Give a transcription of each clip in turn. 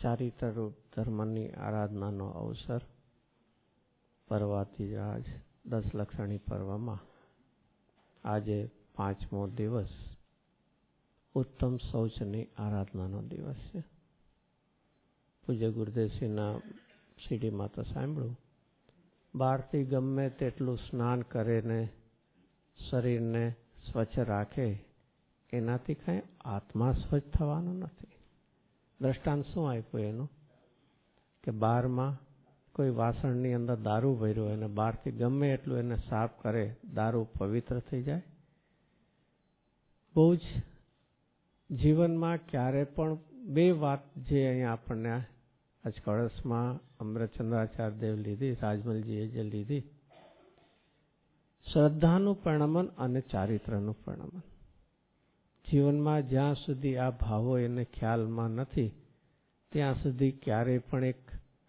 ચારિત્રરૂપ ધર્મની આરાધનાનો અવસર પર્વાતી આજ 10 લક્ષણી પર્વમાં આજે 5મો દિવસ ઉત્તમ શૌચની આરાધનાનો દિવસ છે. પૂજ્ય ગુરુદેવશ્રીના સીડીમાં તો સાંભળ્યું, બહારથી ગમે તેટલું સ્નાન કરે ને શરીરને સ્વચ્છ રાખે એનાથી કાંઈ આત્મા સ્વચ્છ થવાનો નથી. દ્રષ્ટાંત શું આપ્યું એનું કે બહારમાં કોઈ વાસણની અંદર દારૂ ભર્યો હોય અને બહારથી ગમે એટલું એને સાફ કરે, દારૂ પવિત્ર થઈ જાય. બહુ જ જીવનમાં ક્યારે પણ બે વાત જે અહીંયા આપણને આજ કળશમાં અમૃતચંદ્રાચાર્ય દેવ લીધી, રાજમલજીએ જે લીધી, શ્રદ્ધાનું પ્રણમન અને ચારિત્રનું પ્રણમન. જીવનમાં જ્યાં સુધી આ ભાવો એને ખ્યાલમાં નથી ત્યાં સુધી ક્યારેય પણ એક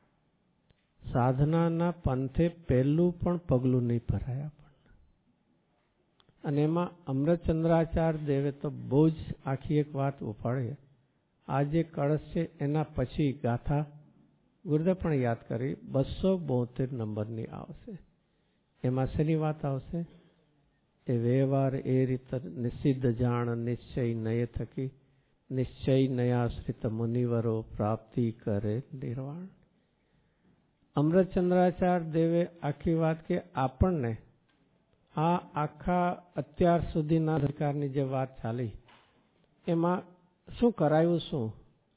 સાધનાના પંથે પહેલું પણ પગલું નહીં ભરાય આપણને. અને એમાં અમૃતચંદ્રાચાર્ય દેવે તો બહુ જ આખી એક વાત ઉપાડી. આ જે કળશ છે એના પછી ગાથા ગુરુદેવ પણ યાદ કરી 272 નંબરની આવશે. એમાં શેની વાત આવશે? એ વ્યવહાર એ રીતે નિષિદ્ધ જાણ નિશ્ચય નય થકી નિશ્ચય નયાશ્રિત મુનિવરો પ્રાપ્તિ કરે નિર્વાણ. અમૃતચંદ્રાચાર્ય દેવે આખી વાત કે આપણને આ આખા અત્યાર સુધીના અધિકારની જે વાત ચાલી એમાં શું કરાયું? શું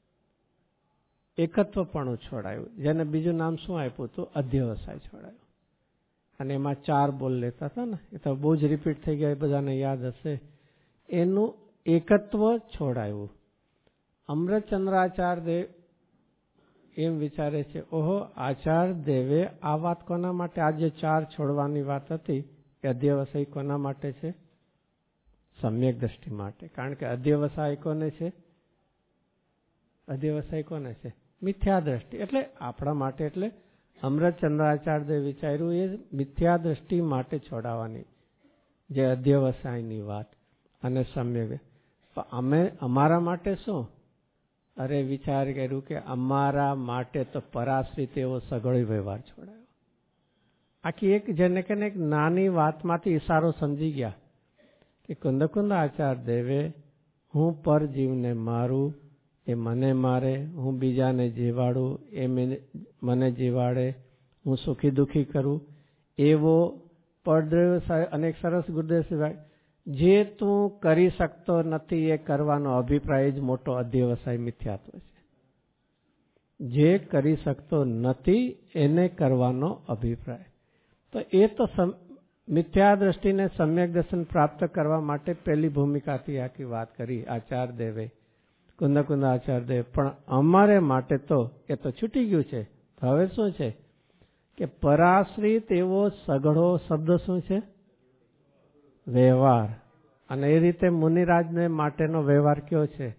એકત્વપણું છોડાયું, જેને બીજું નામ શું આપ્યું હતું? અધ્યવસાય છોડાયું. અને એમાં 4 બોલ લેતા હતા ને, એ તો બહુ જ રિપીટ થઈ ગયા, બધાને યાદ હશે. એનું એકત્વ છોડાયું. અમૃતચંદ્રાચાર્ય દેવ એમ વિચારે છે, ઓહો, આચાર્ય દેવે આ વાત કોના માટે? આ જે 4 છોડવાની વાત હતી એ અધ્યવસાય કોના માટે છે? સમ્યક દ્રષ્ટિ માટે. કારણ કે અધ્યવસાય કોને છે? અધ્યવસાય કોને છે? મિથ્યા દ્રષ્ટિ. એટલે આપણા માટે, એટલે અમૃતચંદ્રાચાર્ય દેવ વિચાર્યું એ મિથ્યા દ્રષ્ટિ માટે છોડાવવાની જે અધ્યવસાયની વાત અને સમ્યક. અમે અમારા માટે શું? અરે વિચાર કર્યું કે અમારા માટે તો પરાશ્રિત એવો સઘળો વ્યવહાર છોડાયો. આખી એક જેને કે એક નાની વાતમાંથી ઈશારો સમજી ગયા કે કુંદ આચાર્ય દેવે હું પર જીવને મારું, એ મને મારે, હું બીજાને જીવાડું, એ મને જીવાડે, હું સુખી દુઃખી કરું, એવો પડદ્રવ અનેક સરસ ગુરુદેવ સિવાય જે તું કરી શકતો નથી એ કરવાનો અભિપ્રાય જ મોટો અધ્યવસાય મિથ્યાત્વ છે. જે કરી શકતો નથી એને કરવાનો અભિપ્રાય. તો એ તો મિથ્યા દ્રષ્ટિને સમ્યક દર્શન પ્રાપ્ત કરવા માટે પહેલી ભૂમિકાથી આખી વાત કરી આચાર્ય દેવે, કુંદ આચાર્ય દેવ. પણ અમારે માટે તો એ તો છૂટી ગયું છે. હવે શું છે કે પરાશ્રિત એવો સઘળો શબ્દ શું છે? વ્યવહાર. અને એ રીતે મુનિરાજને માટેનો વ્યવહાર કયો છે?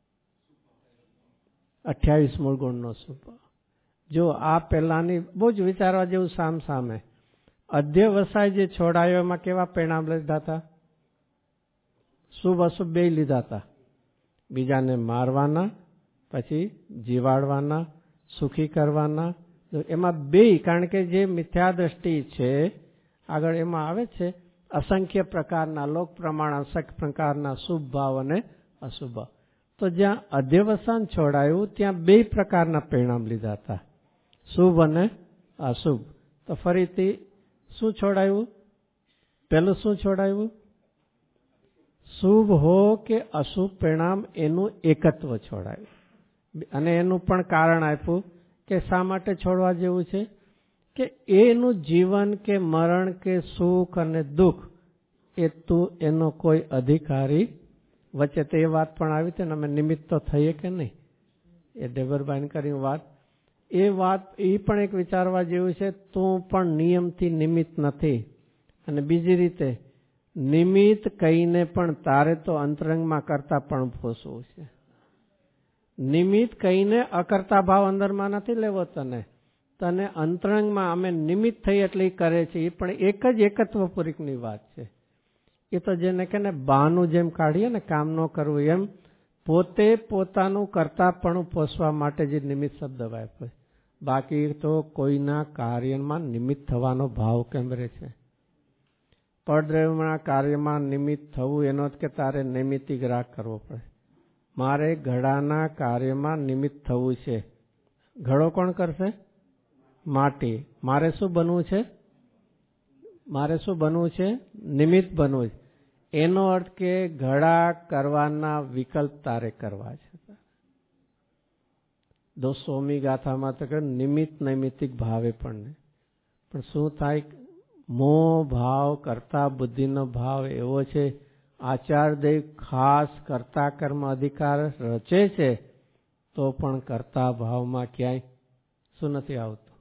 28 મૂળ ગુણનો શુભ. જો આ પહેલાની બહુ જ વિચારવા જેવું સામે અધ્યવસાય જે છોડાયો એમાં કેવા પરિણામ લીધા હતા? શુભ અશુભ બે લીધા હતા. બીજાને મારવાના, પછી જીવાડવાના, સુખી કરવાના. એમાં બે, કારણ કે જે મિથ્યા દ્રષ્ટિ છે આગળ એમાં આવે છે અસંખ્ય પ્રકારના લોક પ્રમાણ, અસંખ્ય પ્રકારના શુભ ભાવ અને અશુભ ભાવ. તો જ્યાં અધ્યવસાન છોડાયું ત્યાં 2 પ્રકારના પરિણામ લીધા હતા, શુભ અને અશુભ. તો ફરીથી શું છોડાયું? પહેલું શું છોડાયું? શુભ હો કે અશુભ પરિણામ એનું એકત્વ છોડાયું. અને એનું પણ કારણ આપ્યું કે શા માટે છોડવા જેવું છે કે એનું જીવન કે મરણ કે સુખ અને દુઃખ એ તું એનો કોઈ અધિકારી. વચ્ચે તો એ વાત પણ આવી હતી ને, અમે નિમિત્ત તો થઈએ કે નહીં, એ ડેબરબાઈન કરી વાત. એ વાત એ પણ એક વિચારવા જેવું છે. તું પણ નિયમથી નિમિત્ત નથી. અને બીજી રીતે નિમિત્ત કહીને પણ તારે તો અંતરંગમાં કરતા પણ ફોસવું છે. નિમિત્ત કહીને અકર્તા ભાવ અંદરમાં નથી લેવો તને અંતરંગમાં અમે નિમિત્ત થઈ એટલે કરે છે. એ પણ એક જ એકત્વપૂર્વકની વાત છે. એ તો જેને કે ને બહાનું જેમ કાઢીએ ને કામ ન કરવું એમ પોતે પોતાનું કર્તાપણું પોષવા માટે જે નિમિત્ત શબ્દ વાપરે, બાકી તો કોઈના કાર્યમાં નિમિત્ત થવાનો ભાવ કેમ રહે છે? પરદ્રવ્યના કાર્યમાં નિમિત્ત થવું એનો જ કે તારે નૈમિતિક રાગ કરવો પડે. મારે ઘડાના કાર્યમાં નિમિત્ત થવું છે. ઘડો કોણ કરશે? માટી. મારે શું બનવું છે? મારે શું બનવું છે? નિમિત્ત બનવું છે. એનો અર્થ કે ઘડા કરવાના વિકલ્પ તારે કરવા છે. 200મી ગાથામાં તો કે નિમિત્ત નૈમિતિક ભાવે પણ શું થાય? મોહ ભાવ કરતા બુદ્ધિનો ભાવ એવો છે. આચાર્યદેવ ખાસ કર્તા કર્મ અધિકાર રચે છે તો પણ કર્તા ભાવમાં ક્યાંય શું નથી આવતું?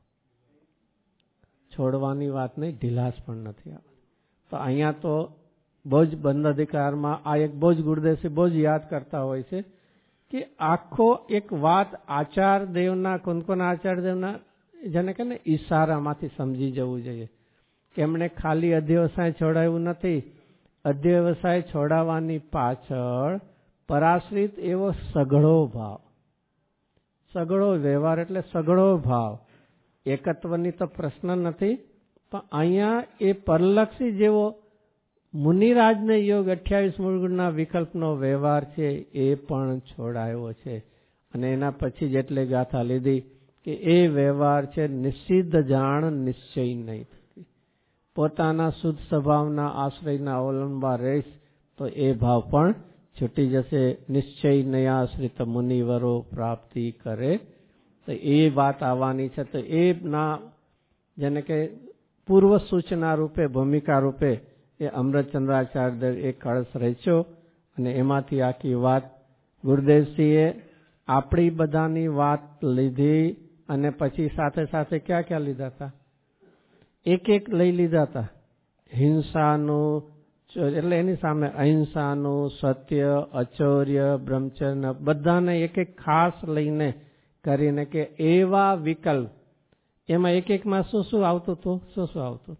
છોડવાની વાત નહીં, ઢીલાસ પણ નથી આવતી. તો અહીંયા તો બહુ જ બંધ અધિકારમાં આ એક બહુ જ ગુરુદેવસિંહ બહુ જ યાદ કરતા હોય છે કે આખો એક વાત આચાર્યદેવના કોણ આચાર્યદેવના જેને કે ને ઈશારામાંથી સમજી જવું જોઈએ કે એમણે ખાલી અધ્યવસાય છોડાવ્યું નથી. અધ્યવસાય છોડાવવાની પાછળ પરાશ્રિત એવો સઘળો ભાવ, સઘળો વ્યવહાર એટલે સઘળો ભાવ. એકત્વની તો પ્રશ્ન નથી, પણ અહીંયા એ પરલક્ષી જેવો મુનિરાજને યોગ 28 મૂળગુણના વિકલ્પનો વ્યવહાર છે એ પણ છોડાયો છે. અને એના પછી જ એટલે ગાથા લીધી કે એ વ્યવહાર છે નિશ્ચિત જાણ નિશ્ચય નહીં થતી. પોતાના શુદ્ધ સ્વભાવના આશ્રયના અવલંબમાં રહીશ તો એ ભાવ પણ છૂટી જશે. નિશ્ચય નયાશ્રિત મુનિવરો પ્રાપ્તિ કરે, તો એ વાત આવવાની છે. તો એ ના જેને કે પૂર્વ સૂચના રૂપે ભૂમિકા રૂપે એ અમૃતચંદ્રાચાર્યદેવ એક કળશ રચ્યો અને એમાંથી આખી વાત ગુરુદેવસિંહે આપણી બધાની વાત લીધી અને પછી સાથે સાથે ક્યાં ક્યાં લીધા હતા? એક એક લઈ લીધા હતા. હિંસાનું એટલે એની સામે અહિંસાનું, સત્ય, અચૌર્ય, બ્રહ્મચર્ય બધાને એક એક ખાસ લઈને કરીને કે એવા વિકલ્પ એમાં એક એકમાં શું શું આવતું હતું? શું શું આવતું હતું?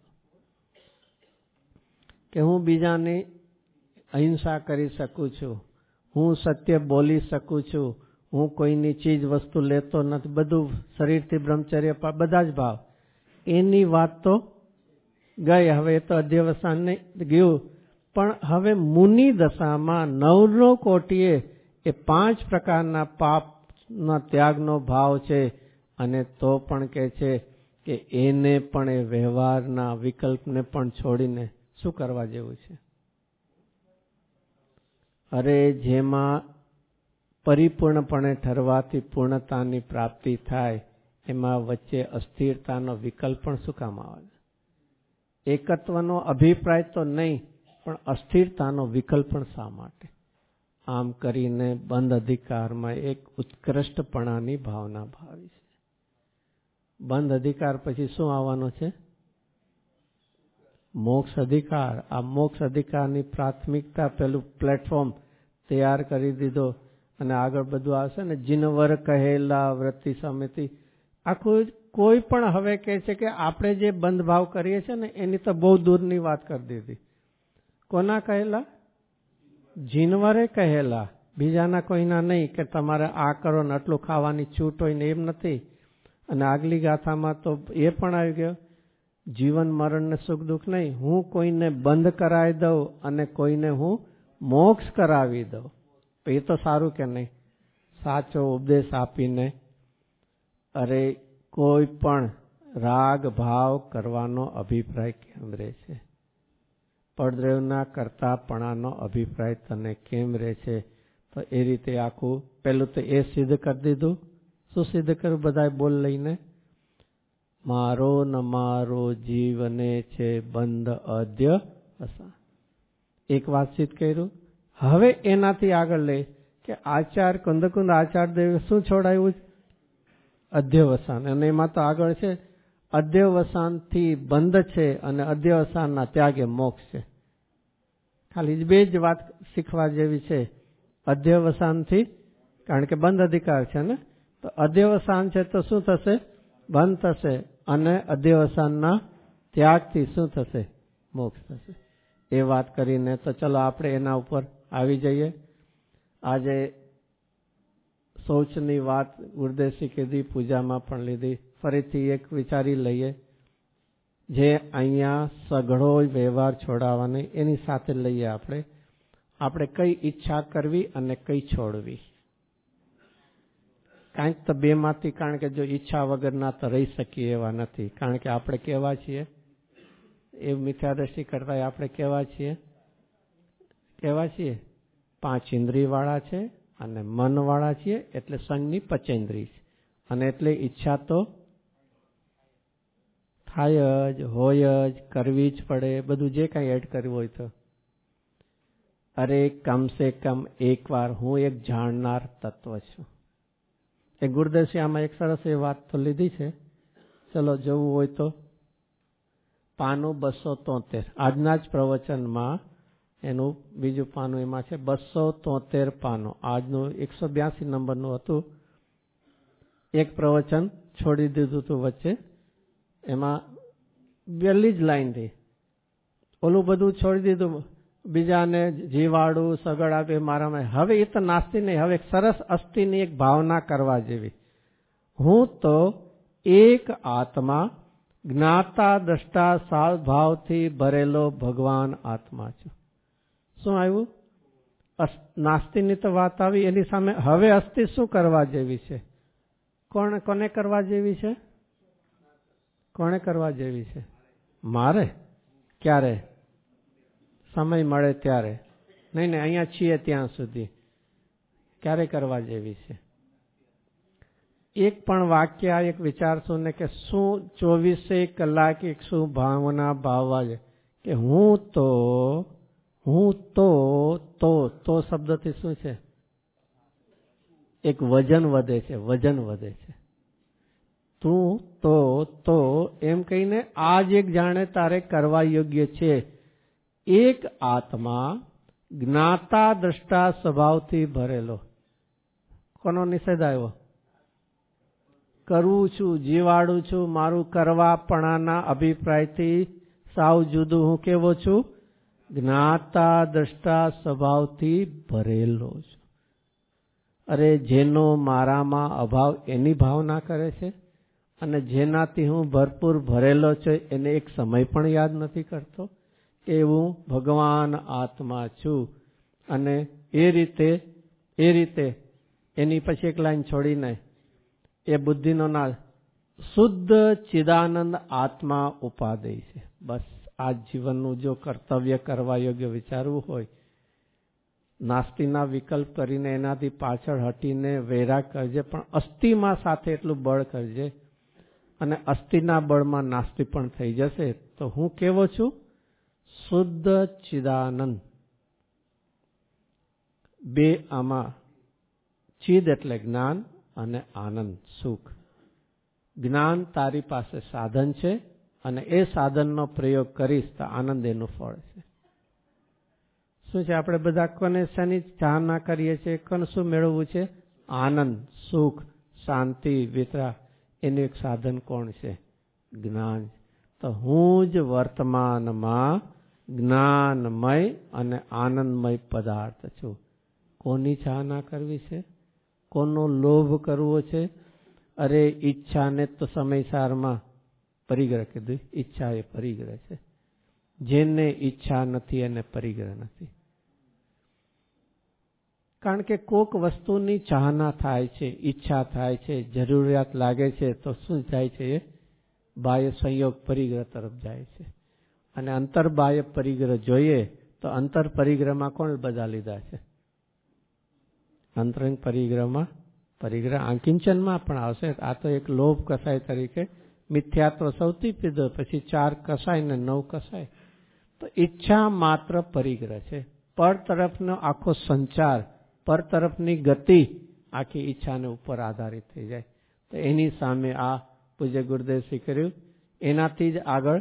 કે હું બીજાની અહિંસા કરી શકું છું, હું સત્ય બોલી શકું છું, હું કોઈની ચીજ વસ્તુ લેતો નથી, બધું શરીરથી બ્રહ્મચર્ય બધા જ ભાવ. એની વાત તો ગઈ, હવે એ તો અધ્યવસાન નહીં ગયું. પણ હવે મુનિ દશામાં 9 કોટીએ એ 5 પ્રકારના પાપના ત્યાગનો ભાવ છે. અને તો પણ કહે છે કે એને પણ એ વ્યવહારના વિકલ્પને પણ છોડીને શું કરવા જેવું છે? અરે જેમાં પરિપૂર્ણપણે ઠરવાથી પૂર્ણતાની પ્રાપ્તિ થાય એમાં વચ્ચે અસ્થિરતાનો વિકલ્પ પણ શું કામ આવે? એકત્વનો અભિપ્રાય તો નહીં, પણ અસ્થિરતાનો વિકલ્પ પણ શા માટે? આમ કરીને બંધ અધિકારમાં એક ઉત્કૃષ્ટપણાની ભાવના ભાવી છે. બંધ અધિકાર પછી શું આવવાનું છે? મોક્ષ અધિકાર. આ મોક્ષ અધિકારની પ્રાથમિકતા પેલું પ્લેટફોર્મ તૈયાર કરી દીધો અને આગળ બધું આવશે ને. જીનવર કહેલા વૃત્તિ સમિતિ આખું કોઈ પણ હવે કહે છે કે આપણે જે બંધ ભાવ કરીએ છીએ ને એની તો બહુ દૂરની વાત કરી દીધી. કોના કહેલા? જીનવરે કહેલા, બીજાના કોઈના નહીં કે તમારે આ કરો ને આટલું ખાવાની છૂટ હોય ને એમ નથી. અને આગલી ગાથામાં તો એ પણ આવી ગયો જીવન મરણ ને સુખ દુઃખ નહીં, હું કોઈને બંધ કરાવી દઉં અને કોઈને હું મોક્ષ કરાવી દઉં. એ તો સારું કે નહીં? સાચો ઉપદેશ આપીને અરે કોઈ પણ રાગ ભાવ કરવાનો અભિપ્રાય કેમ રહે છે? પડદ્રવના કરતાપણાનો અભિપ્રાય તને કેમ રહે છે? તો એ રીતે આખું પેલું તો એ સિદ્ધ કરી દીધું. શું સિદ્ધ કર્યું? બધા બોલ લઈને મારો ન મારો જીવને છે બંધ અધ્યવસાન. એક વાત સિદ્ધ કર્યું. હવે એનાથી આગળ લે કે આચાર્ય કુંદકુંદ આચાર્યદેવે શું છોડાયું? અધ્યવસાન. અને એમાં તો આગળ છે અધ્યવસાનથી બંધ છે અને અધ્યવસાનના ત્યાગે મોક્ષ છે. ખાલી બે જ વાત શીખવા જેવી છે. અધ્યવસાનથી, કારણ કે બંધ અધિકાર છે ને, તો અધ્યવસાન છે તો શું થશે? બંધ થશે. અને અધ્યવસાનના ત્યાગથી શું થશે? મોક્ષ થશે. એ વાત કરીને તો ચલો આપણે એના ઉપર આવી જઈએ. આજે શૌચની વાત ગુરુદેવશ્રી કીધી, પૂજામાં પણ લીધી. ફરીથી એક વિચારી લઈએ, જે અહીંયા સઘળો વ્યવહાર છોડાવવાની એની સાથે લઈએ આપણે કઈ ઈચ્છા કરવી અને કઈ છોડવી. કાંઈક તો બેમાંથી, કારણ કે જો ઈચ્છા વગરના તો રહી શકીએ એવા નથી. કારણ કે આપણે કેવા છીએ, એ મિથ્યા દ્રષ્ટિ કરતા આપણે કેવા છીએ 5 ઇન્દ્રિયવાળા છે અને મનવાળા છીએ, એટલે સંઘની 5 ઇન્દ્રિય છે. અને એટલે ઈચ્છા તો થાય જ, હોય જ, કરવી જ પડે. બધું જે કાંઈ એડ કરવું હોય તો. અરે કમસે કમ એકવાર હું એક જાણનાર તત્વ છું. એ ગુરુદેવશ્રી આમાં એક સરસ એ વાત તો લીધી છે. ચલો જોવું હોય તો પાનું 273, આજના જ પ્રવચનમાં એનું બીજું પાનું એમાં છે 273 પાનું. આજનું 182 નંબરનું હતું. એક પ્રવચન છોડી દીધું હતું વચ્ચે. એમાં પહેલી જ લાઈનથી ઓલું બધું છોડી દીધું, બીજાને જીવાડું સગડ આપે મારામાં. હવે એ તો નાસ્તી નહીં, હવે સરસ અસ્થિની એક ભાવના કરવા જેવી. હું તો એક આત્મા, જ્ઞાતા દ્રષ્ટા ભાવથી ભરેલો ભગવાન આત્મા છું. શું આવ્યું? નાસ્તીની તો વાત આવી, એની સામે હવે અસ્થિ શું કરવા જેવી છે? કોને કરવા જેવી છે? કોને કરવા જેવી છે? મારે. ક્યારે? સમય મળે ત્યારે. નહીં, અહીંયા છીએ ત્યાં સુધી. ક્યારે કરવા જેવી છે? એક પણ વાક્ય, એક વિચારશું ને કે શું 24 કલાક એક શું ભાવના ભાવવા છે કે હું તો શબ્દથી શું છે? એક વજન વધે છે, વજન વધે છે. તું તો એમ કહીને આજ એક જાણે તારે કરવા યોગ્ય છે. એક આત્મા, જ્ઞાતા દ્રષ્ટા સ્વભાવથી ભરેલો. કોનો નિષેધ આવ્યો? કરું છું, જીવાડું છું, મારું કરવાપણાના અભિપ્રાયથી સાવ જુદું હું કેવો છું? જ્ઞાતા દ્રષ્ટા સ્વભાવથી ભરેલો છું. અરે જેનો મારામાં અભાવ એની ભાવના કરે છે, અને જેનાથી હું ભરપૂર ભરેલો છું એને એક સમય પણ યાદ નથી કરતો. એવું ભગવાન આત્મા છું. અને એ રીતે એની પછી એક લાઈન છોડીને એ બુદ્ધિનો ના શુદ્ધ ચિદાનંદ આત્મા ઉપાદેય છે. બસ આ જીવનનું જો કર્તવ્ય કરવા યોગ્ય વિચારવું હોય, નાસ્તીના વિકલ્પ કરીને એનાથી પાછળ હટીને વૈરાગ કરજે, પણ અસ્થિમાં સાથે એટલું બળ કરજે. અને અસ્થિના બળમાં નાસ્તી પણ થઈ જશે. તો હું કેવો છું? શુદ્ધ ચિદાનંદ. બે આમાં ચિદ એટલે જ્ઞાન અને આનંદ સુખ. જ્ઞાન તારી પાસે સાધન છે, અને એ સાધનનો પ્રયોગ કરીશ તો આનંદ એનું ફળ છે. શું છે? આપણે બધા કોને શેની ચાહના કરીએ છીએ? કોને શું મેળવવું છે? આનંદ, સુખ, શાંતિ, વિતરા. એનું એક સાધન કોણ છે? જ્ઞાન. તો હું જ વર્તમાનમાં જ્ઞાનમય અને આનંદમય પદાર્થ છું. કોની ચાહના કરવી છે? કોનો લોભ કરવો છે? અરે ઈચ્છાને તો સમયસારમાં પરિગ્રહ કીધું. ઈચ્છા એ પરિગ્રહ છે. જેને ઈચ્છા નથી એને પરિગ્રહ નથી. કારણ કે કોક વસ્તુની ચાહના થાય છે, ઈચ્છા થાય છે, જરૂરિયાત લાગે છે, તો શું થાય છે? એ બાહ્ય સંયોગ પરિગ્રહ તરફ જાય છે. અને અંતર બાહ્ય પરિગ્રહ જોઈએ તો અંતર પરિગ્રહમાં કોણ બધા લીધા છે? અંતરંગ પરિગ્રહ આંકિંચનમાં પણ આવશે. આ તો એક લોભ કસાય તરીકે મિથ્યાત્વ સૌથી પીધો, પછી 4 કસાય ને 9 કસાય. તો ઈચ્છા માત્ર પરિગ્રહ છે. પર તરફનો આખો સંચાર, પર તરફની ગતિ આખી ઈચ્છાને ઉપર આધારિત થઈ જાય. તો એની સામે આ પૂજ્ય ગુરુદેવશ્રી કર્યું. એનાથી જ આગળ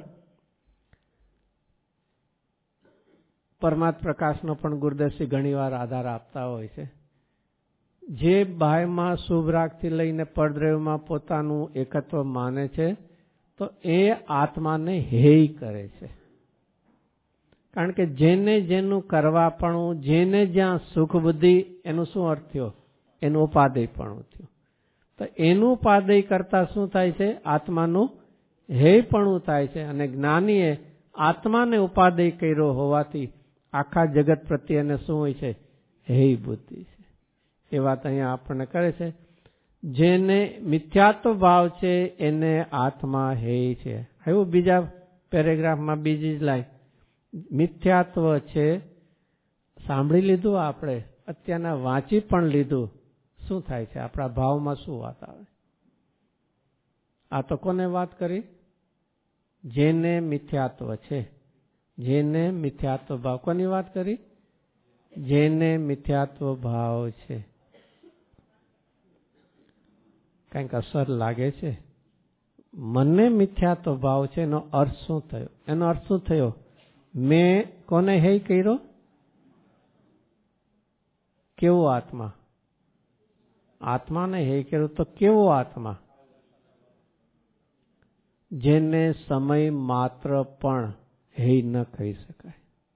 પરમાત્મ પ્રકાશનો પણ ગુરુદેવશ્રી ઘણી વાર આધાર આપતા હોય છે. જે બાહ્યમાં શુભ રાગથી લઈને પરદ્રવ્યમાં પોતાનું એકત્વ માને છે, તો એ આત્માને હેય કરે છે. કારણ કે જેને જેનું કરવાપણું, જેને જ્યાં સુખ બુદ્ધિ, એનું શું અર્થ થયો? એનું ઉપાદેયપણું થયું. તો એનું ઉપાદેય કરતા શું થાય છે? આત્માનું હેયપણું થાય છે. અને જ્ઞાનીએ આત્માને ઉપાદેય કર્યો હોવાથી આખા જગત પ્રત્યે એને શું હોય છે? હેય બુદ્ધિ છે. એ વાત અહીંયા આપણને કરે છે. જેને મિથ્યાત્વ ભાવ છે એને આત્મા હેય છે. એવું બીજા પેરેગ્રાફમાં બીજી જ લાઈન, મિથ્યાત્વ છે. સાંભળી લીધું આપણે, અત્યારના વાંચી પણ લીધું. શું થાય છે? આપણા ભાવમાં શું વાત આવે? આ તો કોને વાત કરી? જેને મિથ્યાત્વ છે, જેને મિથ્યાત્વ ભાવ. કોની વાત કરી? જેને મિથ્યાત્વ ભાવ છે. કંઈક અસર લાગે છે. મને મિથ્યાત્વ ભાવ છે એનો અર્થ શું થયો? એનો અર્થ શું થયો? મેં કોને હેય કર્યો? કેવો આત્મા? આત્માને હેય કર્યો. તો કેવો આત્મા? જેને સમય માત્ર પણ હેય ન કહી શકાય.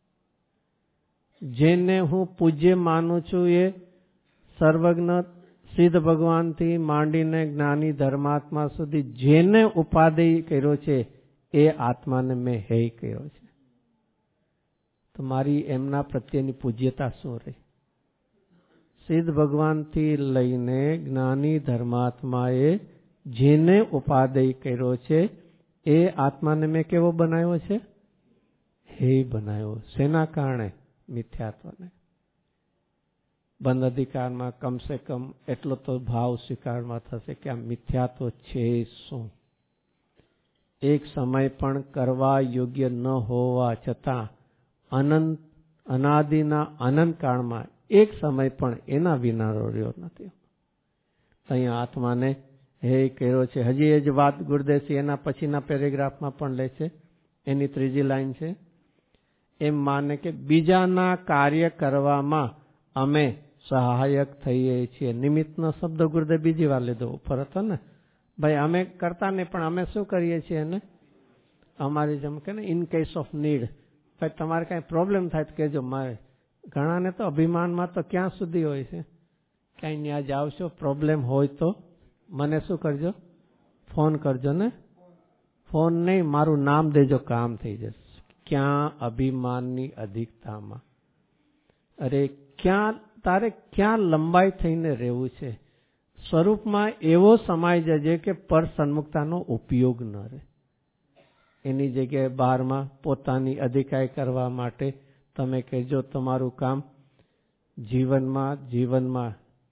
જેને હું પૂજ્ય માનું છું એ સર્વજ્ઞ સિદ્ધ ભગવાનથી માંડીને જ્ઞાની ધર્માત્મા સુધી જેને ઉપાદેય કર્યો છે એ આત્માને મેં હેય કર્યો છે. તો મારી એમના પ્રત્યેની પૂજ્યતા શું રહી? સિદ્ધ ભગવાનથી લઈને જ્ઞાની ધર્માત્માએ જેને ઉપાદેય કર્યો છે એ આત્માને મેં કેવો બનાવ્યો છે? હેય બનાવ્યો. શેના કારણે? મિથ્યાત્વને. બંધ અધિકારમાં કમસે કમ એટલો તો ભાવ સ્વીકારવા થશે કે આ મિથ્યાત્વ છે શું? એક સમય પણ કરવા યોગ્ય ન હોવા છતાં અનંત અનાદિના અનંત કાળમાં એક સમય પણ એના વિના રહ્યો નથી. અહીંયા આત્માને હેય કર્યો છે. હજી એ જ વાત ગુરુદેવજી એના પછીના પેરેગ્રાફમાં પણ લે છે. એની ત્રીજી લાઈન છે. એમ માને કે બીજાના કાર્ય કરવામાં અમે સહાયક થઈએ છીએ. નિમિત્તનો શબ્દ ગુરુદેવ બીજી વાર લીધો, ઉપર હતો ને ભાઈ. અમે કરતા નહીં પણ અમે શું કરીએ છીએ એને અમારી જેમ કે ને ઇન કેસ ઓફ નીડ. ભાઈ તમારે કાંઈ પ્રોબ્લેમ થાય તો કહેજો. મારે ઘણાને તો અભિમાનમાં તો ક્યાં સુધી હોય છે, ક્યાંય ત્યાં જ આવશો, પ્રોબ્લેમ હોય તો મને શું કરજો? ફોન કરજો ને. ફોન નહીં, મારું નામ દેજો, કામ થઈ જશે. ક્યાં અભિમાનની અધિકતામાં. અરે ક્યાં તારે ક્યાં લંબાઈ થઈને રહેવું છે? સ્વરૂપમાં એવો સમાય જજે કે પર સન્મુખતાનો ઉપયોગ ન રહે. એની જગ્યાએ બહારમાં પોતાની અધિકારી કરવા માટે તમે કહેજો તમારું કામ જીવનમાં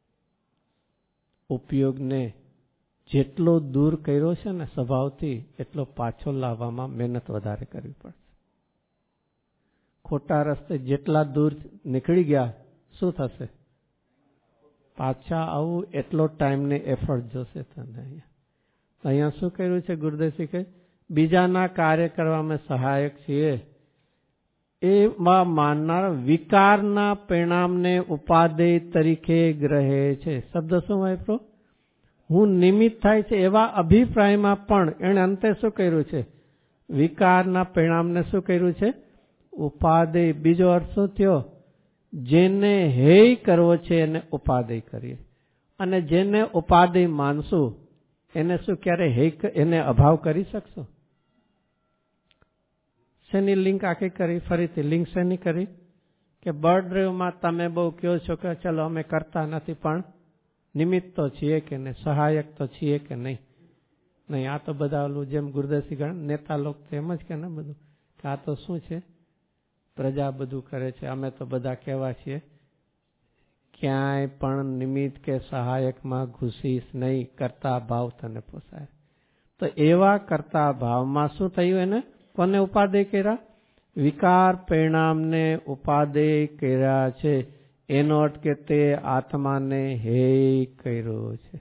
ઉપયોગને જેટલો દૂર કર્યો છે ને સ્વભાવથી એટલો પાછો લાવવામાં મહેનત વધારે કરવી પડશે. ખોટા રસ્તે જેટલા દૂર નીકળી ગયા શું થશે? પાછા આવું એટલો ટાઈમ ને એફર્ટ જોશે તને. અહીંયા શું કર્યું છે ગુરુદેવજી કે બીજાના કાર્ય કરવામાં સહાયક છીએ. એમાં માનનાર વિકારના પરિણામને ઉપાદેય તરીકે ગ્રહે છે. શબ્દ શું વાપરો? હું નિમિત્ત થાય છે એવા અભિપ્રાયમાં પણ એણે અંતે શું કર્યું છે? વિકારના પરિણામને શું કર્યું છે? ઉપાદેય. બીજો અર્થ શું થયો? જેને હેય કરવો છે એને ઉપાદેય કરીએ. અને જેને ઉપાદેય માનશું એને શું ક્યારે હેય એને અભાવ કરી શકશો? શેની લિંક આખી કરી? ફરીથી લિંક શેની કરી? કે બર્ડ ડ્રાઈવમાં તમે બહુ કહો છો કે ચલો અમે કરતા નથી પણ નિમિત્ત તો છીએ કે નહીં, સહાયક તો છીએ કે નહીં. નહીં, આ તો બધા ઓલું જેમ ગુરુદેવજી ગણ નેતા લોક એમ જ કે ને બધું કે આ તો શું છે પ્રજા બધું કરે છે, અમે તો બધા કહેવા છીએ. ક્યાંય પણ નિમિત્ત કે સહાયકમાં ઘૂસીશ નહીં, કરતા ભાવ તને પોસાય. તો એવા કરતા ભાવમાં શું થયું? એને કોને ઉપાદેય કર્યા? વિકાર પરિણામને ઉપાદેય કર્યા છે. એનો અર્થ કે તે આત્માને હેય કર્યો છે.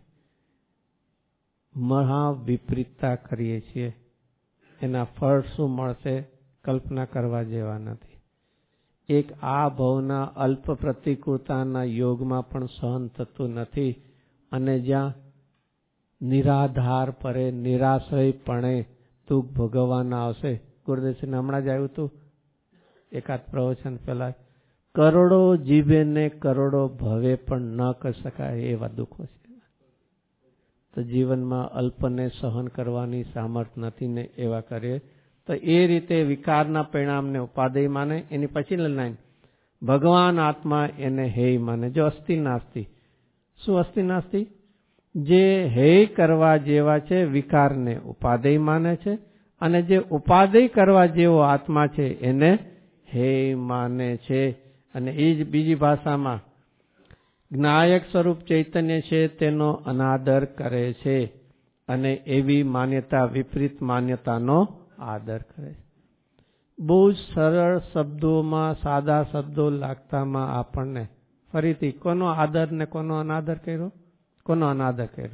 મહા વિપરીતતા કરીએ છીએ. એના ફળ શું મળશે કલ્પના કરવા જેવા નથી. એક આ ભવના અલ્પ પ્રતિકૂળતાના યોગમાં પણ સહન થતું નથી. અને જ્યાં નિરાધાર પરે નિરાશ્રયપણે દુઃખ ભોગવવાના આવશે. ગુરુદેવજીને હમણાં જ આવ્યું હતું એકાદ પ્રવચન પહેલા, કરોડો જીવે ને કરોડો ભવે પણ ન કરી શકાય એવા દુઃખો છે. તો જીવનમાં અલ્પને સહન કરવાની સામર્થ નથી ને એવા કરીએ તો એ રીતે વિકારના પરિણામને ઉપાદેય માને. એની પછી લાઈન ભગવાન આત્મા એને હેય માને. જો અસ્થિ નાસ્તિ, શું અસ્થિ નાસ્તિ? જે હેય કરવા જેવા છે વિકારને ઉપાદેય માને છે, અને જે ઉપાદેય કરવા જેવો આત્મા છે એને હેય માને છે. અને એ જ બીજી ભાષામાં જ્ઞાયક સ્વરૂપ ચૈતન્ય છે તેનો અનાદર કરે છે, અને એવી માન્યતા વિપરીત માન્યતાનો આદર કરે છે. બહુ જ સરળ શબ્દોમાં, સાદા શબ્દો લાગતામાં આપણને ફરીથી કોનો આદર ને કોનો અનાદર કર્યો? કોનો અનાદર કર્યો?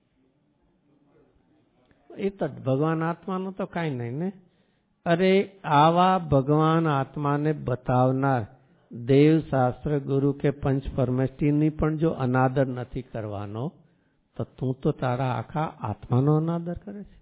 એ તો ભગવાન આત્માનો તો કાંઈ નહીં ને. અરે આવા ભગવાન આત્માને બતાવનાર દેવ શાસ્ત્ર ગુરુ કે પંચ પરમેષ્ઠીની પણ જો અનાદર નથી કરવાનો, તો તું તો તારા આખા આત્માનો અનાદર કરે છે.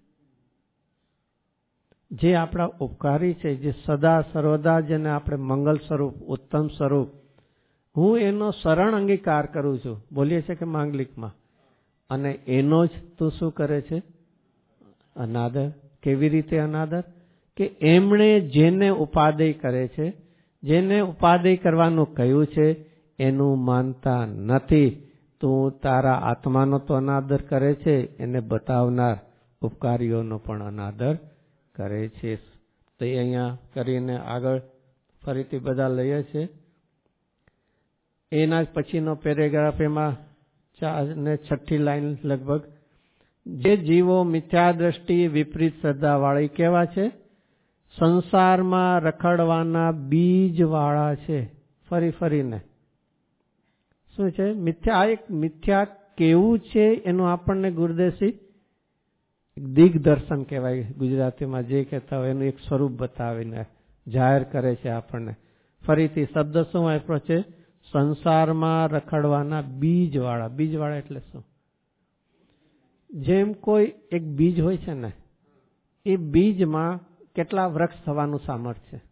જે આપણા ઉપકારી છે, જે સદા સર્વદા જેને આપણે મંગલ સ્વરૂપ, ઉત્તમ સ્વરૂપ, હું એનો શરણ અંગીકાર કરું છું, બોલીએ છે કે માંગલિકમાં, અને એનો જ તું શું કરે છે? અનાદર. કેવી રીતે અનાદર? કે એમણે જેને ઉપાદેય કરે છે, જેને ઉપાદેય કરવાનું કહ્યું છે એનું માનતા નથી. તું તારા આત્માનો તો અનાદર કરે છે, એને બતાવનાર ઉપકારીઓનો પણ અનાદર કરે છે. તો અહીંયા કરીને આગળ ફરીથી બધા લઈએ છે. એના જ પછીનો પેરેગ્રાફ એમાં 6ઠ્ઠી લાઈન લગભગ, જે જીવો મિથ્યા દ્રષ્ટિ વિપરીત શ્રદ્ધા વાળી કેવા છે? સંસારમાં રખડવાના બીજ વાળા છે. ફરી ફરીને શું છે? મિથ્યા. એક મિથ્યા કેવું છે એનું આપણને ગુરુદેવજી દિગ્દર્શન કહેવાય ગુજરાતીમાં, જે કહેતા હોય એનું એક સ્વરૂપ બતાવીને જાહેર કરે છે આપણને. ફરીથી શબ્દ શું આપ્યો છે? સંસારમાં રખડવાના બીજવાળા. બીજવાળા એટલે શું? જેમ કોઈ એક બીજ હોય છે ને, એ બીજમાં કેટલા વૃક્ષ થવાનું સામર્થ્ય છે?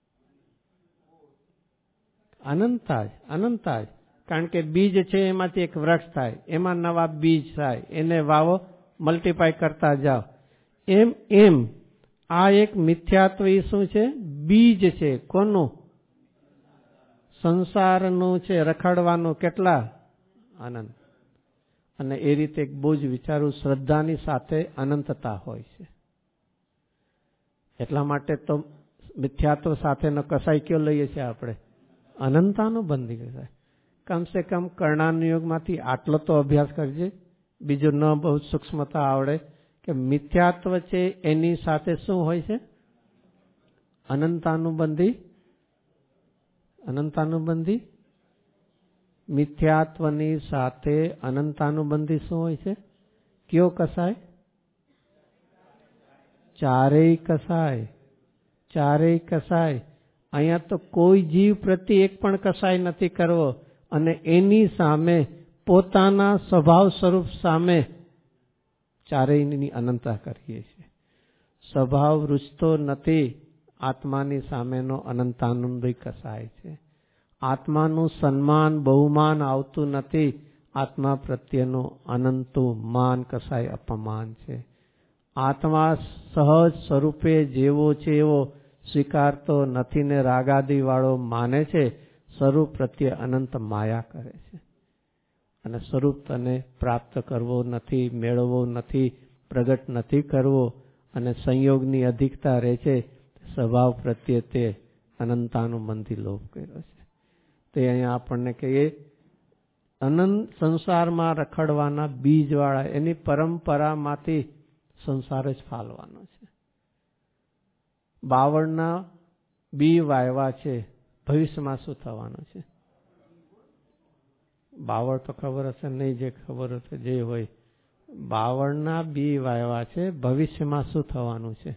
અનંતા જ. અનંતા જ. કારણ કે બીજ છે એમાંથી એક વૃક્ષ થાય, એમાં નવા બીજ થાય, એને વાવો, મલ્ટીપ્લાય કરતા જાઓ. એમ એમ આ એક મિથ્યાત્વ એ શું છે? બીજ છે. કોનું? સંસારનું છે, રખડવાનું. કેટલા? અનંત. અને એ રીતે એક બહુ જ વિચારું, શ્રદ્ધાની સાથે અનંતતા હોય છે. એટલા માટે તો મિથ્યાત્વ સાથેનો કસાય કયો લઈએ છીએ આપણે? અનંતાનું બંધી કસાય. કમસે કમ કર્ણાનુયોગમાંથી આટલો તો અભ્યાસ કરજે, બીજું ન બહુ સૂક્ષ્મતા આવડે કે મિથ્યાત્વ છે એની સાથે શું હોય છે? અનંતાનુબંધી. અનંતાનુબંધી. મિથ્યાત્વની સાથે અનંતાનુબંધી શું હોય છે? કયો કસાય? ચારેય કસાય. ચારેય કસાય. અહીંયા તો કોઈ જીવ પ્રત્યે એક પણ કસાય નથી કરવો, અને એની સામે પોતાના સ્વભાવ સ્વરૂપ સામે ચારેયની અનંતતા કરીએ છીએ. સ્વભાવ રૂચતો નથી, આત્માની સામેનો અનંતાનુંભય કસાય છે. આત્માનું સન્માન બહુમાન આવતું નથી, આત્મા પ્રત્યેનું અનંતું માન કસાય અપમાન છે. આત્મા સહજ સ્વરૂપે જેવો છે એવો સ્વીકારતો નથી ને રાગાદી વાળો માને છે. સ્વરૂપ પ્રત્યે અનંત માયા કરે છે, અને સ્વરૂપ તને પ્રાપ્ત કરવો નથી, મેળવવો નથી, પ્રગટ નથી કરવો, અને સંયોગની અધિકતા રહે છે. સ્વભાવ પ્રત્યે તે અનંતાનુબંધી લોભ કર્યો છે. તે અહીંયા આપણને કહીએ અનંત સંસારમાં રખડવાના બીજવાળા, એની પરંપરામાંથી સંસાર જ ફાલવાનો છે. બાવળના બી વાવ્યા છે, ભવિષ્યમાં શું થવાનું છે? બાવળ તો ખબર હશે નહીં, જે ખબર હશે જે હોય. બાવળના બી વાવ્યા છે, ભવિષ્યમાં શું થવાનું છે?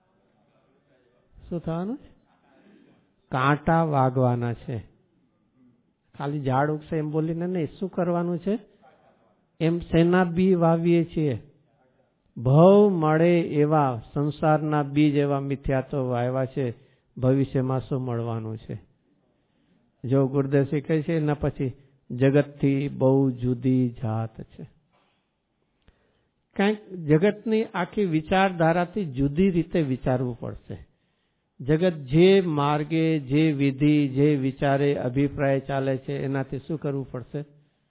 શું થવાનું છે? કાંટા વાગવાના છે. ખાલી ઝાડ ઉગશે એમ બોલીને નહીં, શું કરવાનું છે? એમ શેના બી વાવીએ છીએ? ભવ મળે એવા સંસારના બીજ, એવા મિથ્યાત્વ વાવ્યા છે. ભવિષ્યમાં શું મળવાનું છે? જો ગુરુદેવસિંહ કહે છે એના પછી જગતથી બહુ જુદી જાત છે. કંઈક જગતની આખી વિચારધારાથી જુદી રીતે વિચારવું પડશે. જગત જે માર્ગે, જે વિધિ, જે વિચારે, અભિપ્રાય ચાલે છે એનાથી શું કરવું પડશે?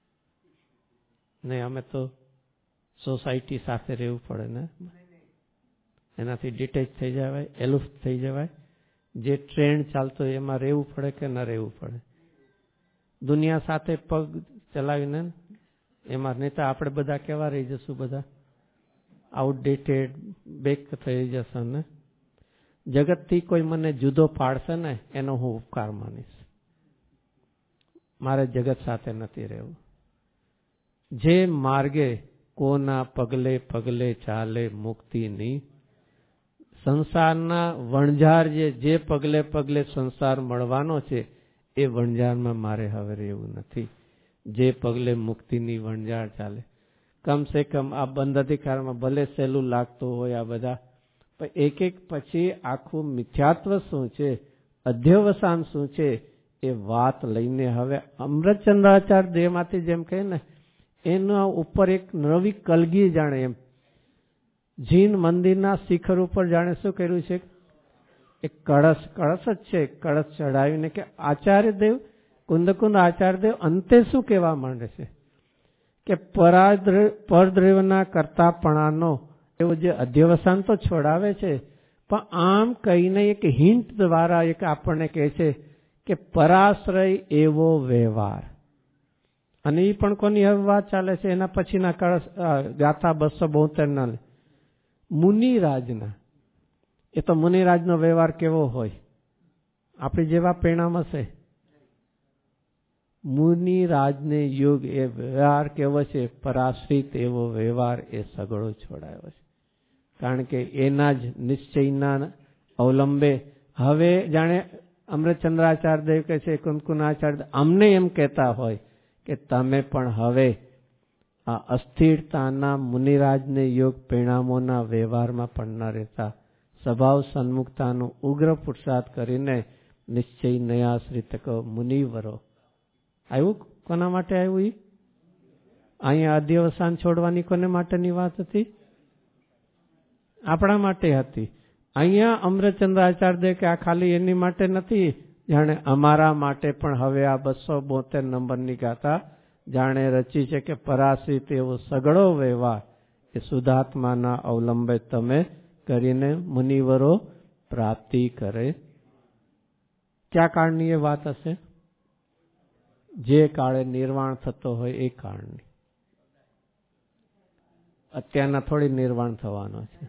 નહીં, અમે તો સોસાયટી સાથે રહેવું પડે ને, એનાથી ડિટેચ થઈ જવાય, એલુફ થઈ જવાય. જે ટ્રેન્ડ ચાલતો હોય એમાં રહેવું પડે કે ન રહેવું પડે? દુનિયા સાથે પગ ચલાવીને એમાં, નહીં તો આપણે બધા કેવા રહી જશું? બધા આઉટડેટેડ, બેક થઈ જશે ને. જગતથી કોઈ મને જુદો પાડશે ને એનો હું ઉપકાર માનીશ. મારે જગત સાથે નથી રહેવું. જે માર્ગે કોના પગલે પગલે ચાલે મુક્તિની, સંસારના વણઝાર જે પગલે પગલે સંસાર મળવાનો છે એ વણઝારમાં મારે હવે રહેવું નથી. જે પગલે મુક્તિની વણઝાર ચાલે. કમસે કમ આ બંધ અધિકારમાં ભલે સહેલું લાગતું હોય આ બધા, પણ એક એક પછી આખું મિથ્યાત્વ શું છે, અધ્યવસાન શું છે એ વાત લઈને હવે અમૃતચંદ્રાચાર્ય દેહમાંથી જેમ કહે ને, એના ઉપર એક નવી કલગી જાણે એમ જીન મંદિરના શિખર ઉપર જાણે શું કર્યું છે, એક કળશ જ છે, કળશ ચડાવીને કે આચાર્યદેવ, કુંદકુંદ આચાર્યદેવ અંતે શું કહેવા માંડે છે કે પરદ્રવ્યના કરતાપણાનો એવો જે અધ્યવસાન તો છોડાવે છે, પણ આમ કહીને એક હિન્ટ દ્વારા એક આપણને કહે છે કે પરાશ્રય એવો વ્યવહાર. અને એ પણ કોની હવે વાત ચાલે છે? એના પછીના ગાથા 272 મુનિરાજના. એ તો મુનિરાજનો વ્યવહાર કેવો હોય? આપણી જેવા પરિણામ હશે. મુનિરાજને યુગ એ વ્યવહાર કેવો છે? પરાશ્રિત એવો વ્યવહાર એ સગળો છોડાયો છે. કારણ કે એના જ નિશ્ચયના અવલંબે હવે જાણે અમૃતચંદ્રાચાર્ય દેવ કહે છે, કુંદકુંદાચાર્ય અમને એમ કહેતા હોય કે તમે પણ હવે આ અસ્થિરતાના મુનિરાજને યોગ પરિણામોના વ્યવહારમાં પણ ન રહેતા, સ્વભાવ સન્મુખતાનું ઉગ્ર પુરુષાર્થ કરીને નિશ્ચય નયાશ્રિત મુનિવરો. આવ્યું? કોના માટે આવ્યું? અહીંયા અધ્યવસાન છોડવાની કોને માટેની વાત હતી? આપણા માટે હતી. અહીંયા અમૃતચંદ્રાચાર્ય દે કે આ ખાલી એની માટે નથી, જાણે અમારા માટે પણ હવે આ 272 નંબરની ગાથા જાણે રચી છે કે પરાશ્રિત એવો સગળો વ્યવહાર એ શુદ્ધાત્માના અવલંબે તમે કરીને મુનિવરો પ્રાપ્તિ કરે. ક્યાં કાળની એ વાત હશે? જે કાળે નિર્વાણ થતો હોય એ કાળની. અત્યારના થોડી નિર્વાણ થવાનો છે.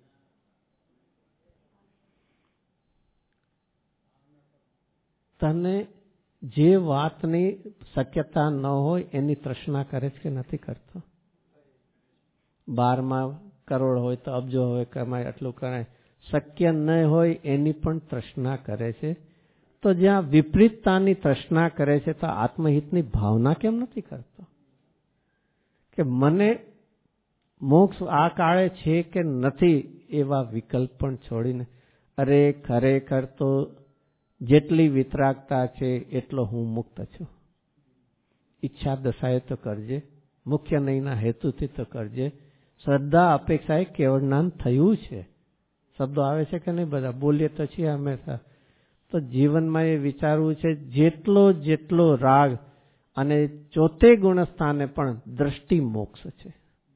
તને જે વાતની શક્યતા ન હોય એની તૃષ્ણા કરે છે કે નથી કરતો? 12 કરોડ હોય તો અબજો હોય કમાય, એટલું કરાય. શક્ય ન હોય એની પણ તૃષ્ણા કરે છે. તો જ્યાં વિપરીતતાની તૃષ્ણા કરે છે તો આત્મહિતની ભાવના કેમ નથી કરતો? કે મને મોક્ષ આ કાળે છે કે નથી એવા વિકલ્પ પણ છોડીને, અરે ખરેખર તો જેટલી વિતરાગતા છે એટલો હું મુક્ત છું. ઈચ્છા દશાએ તો કરજે, મુખ્ય નહીંના હેતુથી તો કરજે. શ્રદ્ધા અપેક્ષાએ કેવળ જ્ઞાન થયું છે. શબ્દો આવે છે કે નહીં? બધા બોલીએ તો છીએ હંમેશા. તો જીવનમાં એ વિચારવું છે જેટલો રાગ અને ચોથે ગુણ સ્થાને પણ દ્રષ્ટિ મોક્ષ છે.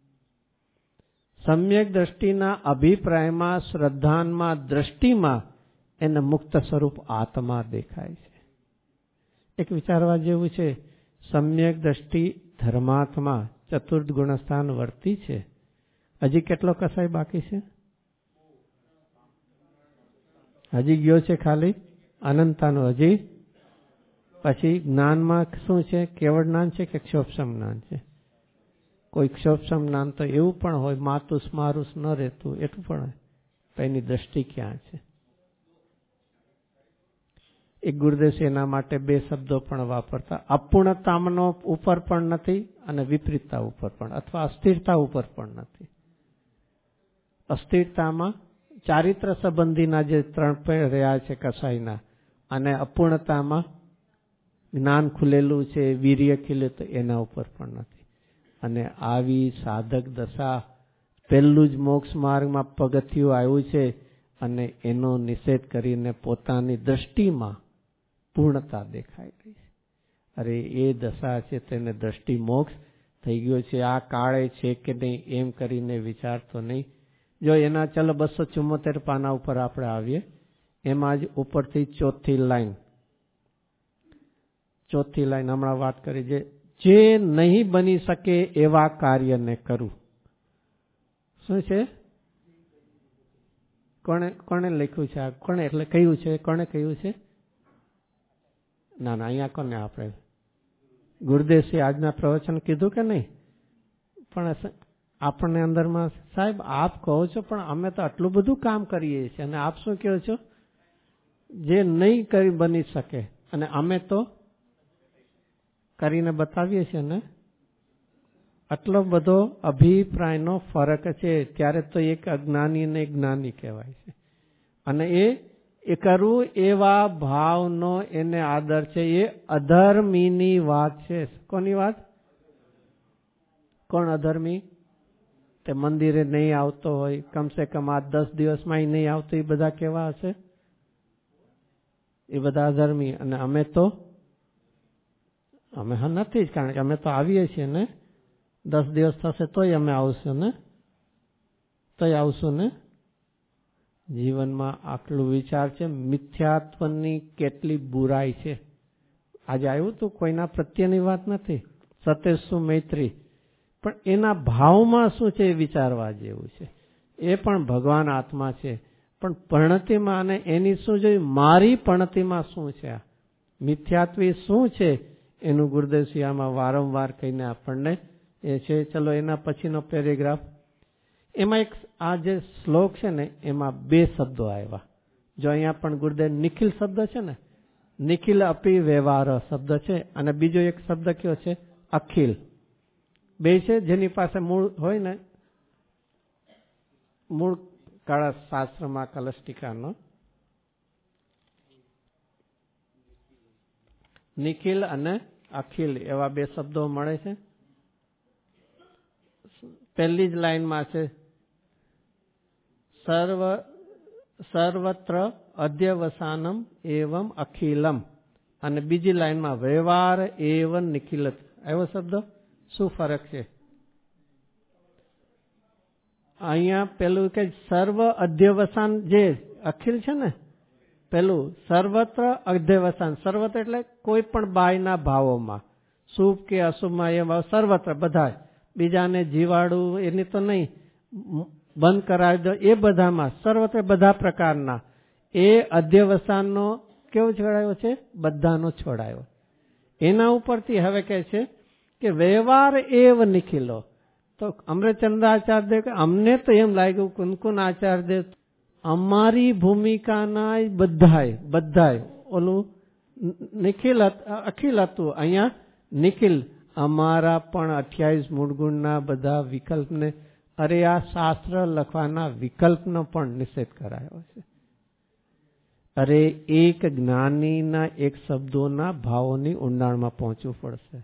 સમ્યક દ્રષ્ટિના અભિપ્રાયમાં, શ્રદ્ધાનમાં, દ્રષ્ટિમાં એને મુક્ત સ્વરૂપ આત્મા દેખાય છે. એક વિચારવા જેવું છે, સમ્યક દ્રષ્ટિ ધર્માત્મા ચતુર્થ ગુણસ્થાન વર્તી છે. હજી કેટલો કસાય બાકી છે? હજી ગયો છે ખાલી અનંતાનો. હજી પછી જ્ઞાનમાં શું છે? કેવળ જ્ઞાન છે કે ક્ષોભસમ જ્ઞાન છે? કોઈ ક્ષોભસમ જ્ઞાન તો એવું પણ હોય, માતુસ મારુસ ન રહેતું એટલું પણ હોય. એની દ્રષ્ટિ ક્યાં છે? એક ગુરુદેવ એના માટે 2 શબ્દો પણ વાપરતા. અપૂર્ણતાનો ઉપર પણ નથી અને વિપરીતતા ઉપર પણ, અથવા અસ્થિરતા ઉપર પણ નથી. અસ્થિરતામાં ચારિત્ર સંબંધીના જે 3 રહ્યા છે કસાઈના, અને અપૂર્ણતામાં જ્ઞાન ખુલેલું છે, વીર્ય ખીલે, તો એના ઉપર પણ નથી. અને આવી સાધક દશા, પહેલું જ મોક્ષ માર્ગમાં પગથિયું આવ્યું છે અને એનો નિષેધ કરીને પોતાની દ્રષ્ટિમાં પૂર્ણતા દેખાઈ રહી છે. અરે એ દશા છે તેને દ્રષ્ટિ મોક્ષ થઈ ગયો છે. આ કાળે છે કે નહીં એમ કરીને વિચારતો નહીં. જો એના ચલો 274 પાના ઉપર આપણે આવીએ, એમાં જ ઉપરથી ચોથી લાઈન હમણાં વાત કરી છે, જે નહીં બની શકે એવા કાર્યને કરું. શું છે? કોણે લખ્યું છે? કોણે એટલે કહ્યું છે? કોણે કહ્યું છે? ના અહીંયા કોને? આપણે ગુરુદેવસિંહ આજના પ્રવચન કીધું કે નહીં? પણ આપણને અંદરમાં સાહેબ આપ કહો છો પણ અમે તો આટલું બધું કામ કરીએ છીએ અને આપ શું કહો છો? જે નહીં કરી બની શકે અને અમે તો કરીને બતાવીએ છીએ ને. આટલો બધો અભિપ્રાયનો ફરક છે. ત્યારે તો એક અજ્ઞાની ને જ્ઞાની કહેવાય છે. અને એ કરવું એવા ભાવનો એને આદર છે. એ અધર્મીની વાત છે. કોની વાત? કોણ અધર્મી? તે મંદિરે નહીં આવતો હોય, કમસે કમ આ 10 દિવસમાં નહીં આવતો, એ બધા કેવા હશે? એ બધા અધર્મી. અને અમે નથી જ, કારણ કે અમે તો આવીએ છીએ ને. 10 દિવસ થશે તોય અમે આવશું ને. જીવનમાં આટલું વિચાર છે. મિથ્યાત્વની કેટલી બુરાઈ છે. આજે આવ્યું તું, કોઈના પ્રત્યેની વાત નથી, સતેસુ મૈત્રી, પણ એના ભાવમાં શું છે એ વિચારવા જેવું છે. એ પણ ભગવાન આત્મા છે, પણ પરિણતિમાં અને એની શું જોઈ, મારી પરિણતિમાં શું છે, આ મિથ્યાત્વી શું છે, એનું ગુરુદેવસિંહ આમાં વારંવાર કહીને આપણને એ છે. ચલો એના પછીનો પેરેગ્રાફ, એમાં એક આ જે શ્લોક છે ને એમાં 2 શબ્દો આવ્યા. જો અહીંયા પણ ગુરુદેવ નિખિલ શબ્દ છે ને, નિખિલ અપી વ્યવહાર શબ્દ છે, અને બીજો એક શબ્દ કયો છે? અખિલ. 2 છે. જેની પાસે મૂળ હોય ને, મૂળ કાળા શાસ્ત્રમાં કલષ્ટિકાનો નિખિલ અને અખિલ એવા 2 શબ્દો મળે છે. પહેલી જ લાઈનમાં છે સર્વત્ર અધ્યવસાનમ એવમ અખિલમ, અને બીજી લાઈનમાં વ્યવહાર એવ નિખિલત. એવો શબ્દ શું ફરક છે? અહીંયા પેલું કે સર્વ અધ્યવસાન, જે અખિલ છે ને, પેલું સર્વત્ર અધ્યવસાન. સર્વત્ર એટલે કોઈ પણ બાયના ભાવોમાં, શુભ કે અશુભમાં, એ સર્વત્ર બધા, બીજાને જીવાડું એની તો નહીં, બંધ કરાવી દો, એ બધામાં સર્વત્ર બધા પ્રકારના. એ અધ્યવસાનનો કેવો છોડાયો છે? બધાનો છોડાયો. એના ઉપરથી હવે કહે છે કે વ્યવહાર એવ નિખિલો. તો અમૃતચંદ્રાચાર્ય કે અમને તો એમ લાગ્યું, કુનકુન આચાર્ય, અમારી ભૂમિકાના બધાય ઓલું નિખિલ અખિલ હતું, અહીંયા નિખિલ. અમારા પણ 28 મૂળગુણના બધા વિકલ્પને, અરે આ શાસ્ત્ર લખવાના વિકલ્પનો પણ નિષેધ કરાયો છે. અરે એક જ્ઞાનીના એક શબ્દોના ભાવોની ઊંડાણમાં પહોંચવું પડશે.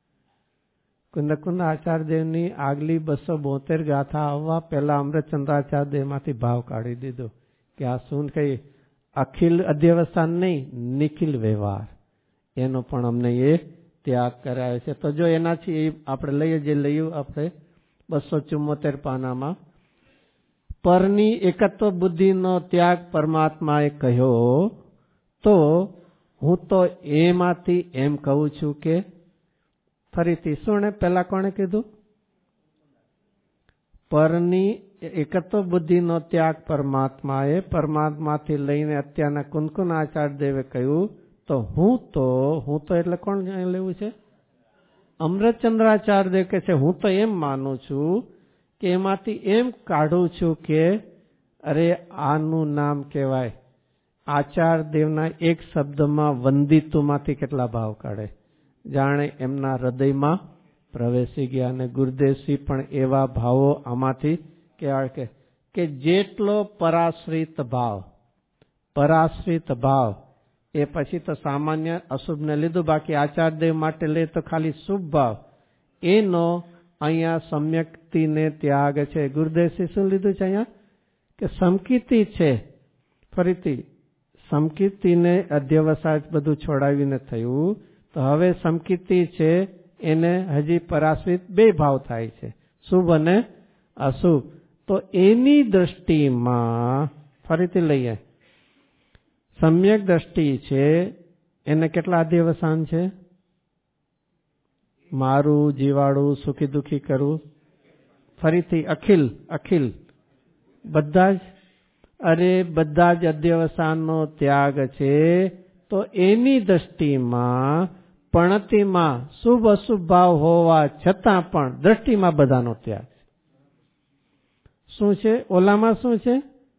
કુંદ આચાર્યદેવની આગલી 272 ગાથા આવવા પહેલા અમૃતચંદ્રાચાર્યમાંથી ભાવ કાઢી દીધો કે આ શું કઈ અખિલ અધ્યવસાન નહીં, નિખિલ વ્યવહાર, એનો પણ અમને એ ત્યાગ કરાયો છે. તો જો એનાથી આપણે લઈએ, જે લઈએ આપણે 274 પાનામાં, પરની એકત્વ બુદ્ધિનો ત્યાગ પરમાત્માએ કહ્યો, તો હું તો એમાંથી એમ કહું છું કે, ફરીથી શું ને પેલા કોણે કીધું? પરની એકત્વ બુદ્ધિનો ત્યાગ પરમાત્માએ, પરમાત્માથી લઈને અત્યારના કુનકુન આચાર્ય દેવે કહ્યું, તો હું તો એટલે કોણ લેવું છે? અમૃતચંદ્રાચાર્ય દેવ કહે છે હું તો એમ માનું છું કે એમાંથી એમ કાઢું છું કે અરે આનું નામ કહેવાય. આચાર્ય દેવના એક શબ્દમાં વંદિતુમાંથી કેટલા ભાવ કાઢે, જાણે એમના હૃદયમાં પ્રવેશી ગયા. અને ગુરુદેવસિંહ પણ એવા ભાવો આમાંથી કહેવાય કે જેટલો પરાશ્રિત ભાવ એ પછી તો સામાન્ય અશુભને લીધું. બાકી આચાર્યદેવ માટે લે તો ખાલી શુભ ભાવ, એનો અહીંયા સમ્યક્તિને ત્યાગ છે. ગુરુદેવશ્રી શું લીધું છે અહીંયા? કે સમકીર્તિ છે. ફરીથી સમકીર્તિને અધ્યવસાય બધું છોડાવીને થયું, તો હવે સમકીર્તિ છે એને હજી પરાશ્રિત બે ભાવ થાય છે, શુભ અને અશુભ. તો એની દ્રષ્ટિમાં ફરીથી લઈએ, સમ્યક દ્રષ્ટિ છે એને કેટલા અધ્યવસાન છે? મારું, જીવાડું, સુખી દુઃખી કરવું. ફરીથી અખિલ, અખિલ બધા જ, અરે બધા જ અધ્યવસાનનો ત્યાગ છે. તો એની દ્રષ્ટિમાં પણતિમાં શુભ અશુભ ભાવ હોવા છતાં પણ દ્રષ્ટિમાં બધાનો ત્યાગ છે. શું છે? ઓલામાં શું છે?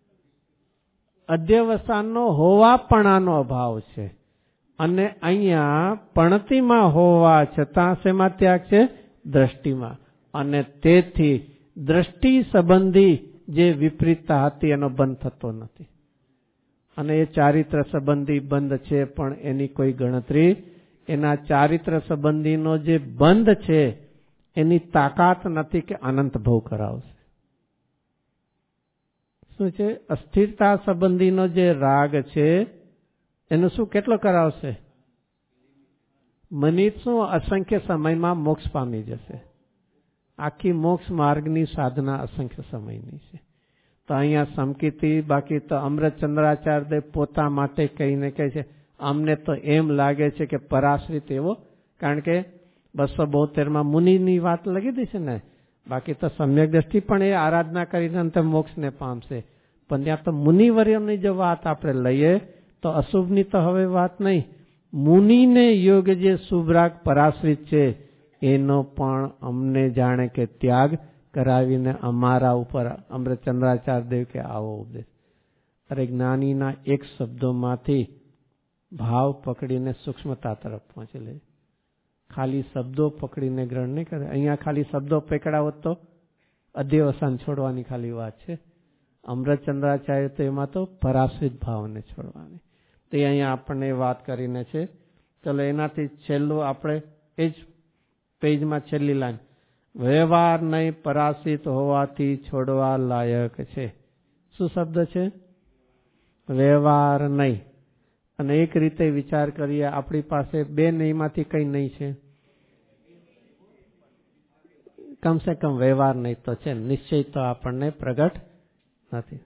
અધ્યવસાનનો હોવાપણાનો અભાવ છે. અને અહીંયા પણતિમાં હોવા છતાં શેમાં ત્યાગ છે? દ્રષ્ટિમાં. અને તેથી દ્રષ્ટિ સંબંધી જે વિપરીતતા હતી એનો બંધ થતો નથી. અને એ ચારિત્ર સંબંધી બંધ છે, પણ એની કોઈ ગણતરી, એના ચારિત્ર સંબંધીનો જે બંધ છે એની તાકાત નથી કે અનંત ભોગ કરાવશે. શું છે? અસ્થિરતા સંબંધીનો જે રાગ છે એનો શું કેટલો કરાવશે? મનિત શું અસંખ્ય સમયમાં મોક્ષ પામી જશે. આખી મોક્ષ માર્ગની સાધના અસંખ્ય સમયની છે. તો અહીંયા સમકીર્તિ, બાકી તો અમૃતચંદ્રાચાર્ય પોતા માટે કહીને કહે છે અમને તો એમ લાગે છે કે પરાશ્રિત એવો, કારણ કે 272 મુનિની વાત લગી દી છે ને. બાકી તો સમ્યક દ્રષ્ટિ પણ એ આરાધના કરીને અંતે મોક્ષને પામશે. પણ ત્યાં તો મુનિવર્યોની જો વાત આપણે લઈએ તો અશુભની તો હવે વાત નહીં. મુનિને યોગ્ય જે શુભરાગ પરાશ્રિત છે એનો પણ અમને જાણે કે ત્યાગ કરાવીને અમારા ઉપર અમૃતચંદ્રાચાર્ય દેવ કે આવો ઉપદેશ. અરે જ્ઞાનીના એક શબ્દોમાંથી ભાવ પકડીને સૂક્ષ્મતા તરફ પહોંચી લે. ખાલી શબ્દો પકડીને ગ્રહણ નહીં કરે. અહીંયા ખાલી શબ્દો પકડાવો તો અધ્યવસાન છોડવાની ખાલી વાત છે. અમૃતચંદ્રાચાર્ય તો એમાં તો પરાશ્રિત ભાવને છોડવાની. તે અહીંયા આપણને વાત કરીને છે. ચલો એનાથી છેલ્લું આપણે એ જ પેજમાં છેલ્લી લાઈન, વ્યવહાર નહીં પરાશ્રિત હોવાથી છોડવા લાયક છે. શું શબ્દ છે? વ્યવહાર નહીં. અને એક રીતે વિચાર કરીએ, આપણી પાસે બે નહીંમાંથી કઈ નહીં છે? કમસે કમ વ્યવહાર નહીં તો છે, નિશ્ચય તો આપણને પ્રગટ નથી.